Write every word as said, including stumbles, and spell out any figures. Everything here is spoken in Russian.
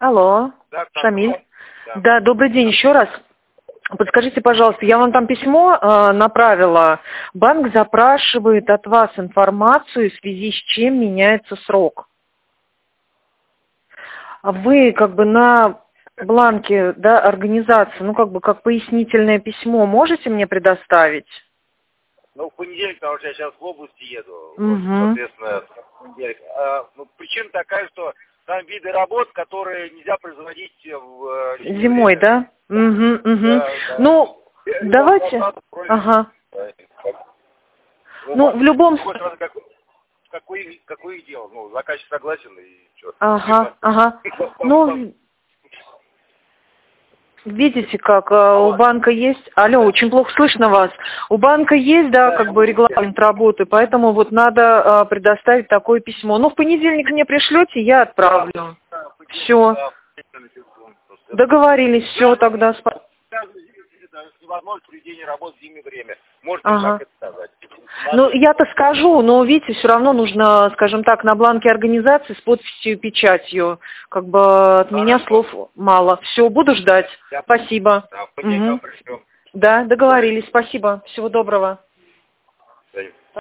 Алло, Да, да, Шамиль. да. Да, добрый день еще раз. Подскажите, пожалуйста, я вам там письмо э, направила. Банк запрашивает от вас информацию, в связи с чем меняется срок. А вы как бы на бланке, да, организации, ну как бы как пояснительное письмо можете мне предоставить? Ну, в понедельник, потому что я сейчас в области еду. Вот, Угу. соответственно, в понедельник. А, ну, причина такая, что там виды работ, которые нельзя производить в э, летнее Зимой, время. да? Угу, угу. Да, да. Ну, И давайте. вот, вот, Ага. ну, Ну, может, в любом... с другой стороны, как, какое, какое дело? Ну, заказчик согласен и что? Ага, ага. Ну, видите, как э, у банка есть... Алло, очень плохо слышно вас. У банка есть, да, как бы регламент работы, поэтому вот надо э, предоставить такое письмо. Ну, в понедельник мне пришлете, я отправлю. Все. Договорились, все тогда. спа- Невозможно проведение работ в зимнее время. Можете Ага. так это сказать. Ну, я-то скажу, но, видите, все равно нужно, скажем так, на бланке организации с подписью и печатью. Как бы от меня слов мало. Все, буду ждать. Спасибо. Да, в понедельник Мгм. пришлем. Да, договорились. Спасибо. Всего доброго. Да.